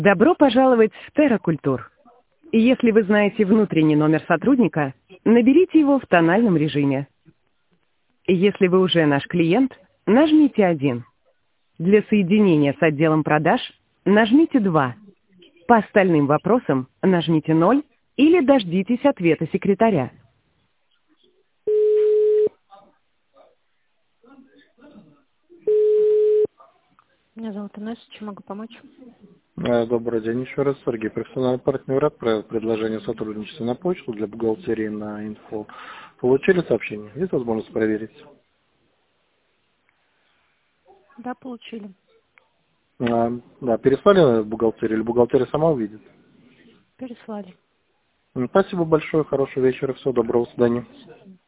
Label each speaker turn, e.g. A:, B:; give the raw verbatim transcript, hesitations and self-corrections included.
A: Добро пожаловать в Терракультур. Если вы знаете внутренний номер сотрудника, наберите его в тональном режиме. Если вы уже наш клиент, нажмите один. Для соединения с отделом продаж нажмите два. По остальным вопросам нажмите ноль или дождитесь ответа секретаря.
B: Меня зовут Инесса, чем могу помочь?
C: Э, Добрый день еще раз, Сергей. Профессиональный партнер отправил предложение о сотрудничестве на почту для бухгалтерии на инфо. Получили сообщение? Есть возможность проверить?
B: Да, получили.
C: А, да, переслали бухгалтерию или бухгалтерия сама увидит?
B: Переслали.
C: М, Спасибо большое, хорошего вечера, всего доброго, до свидания.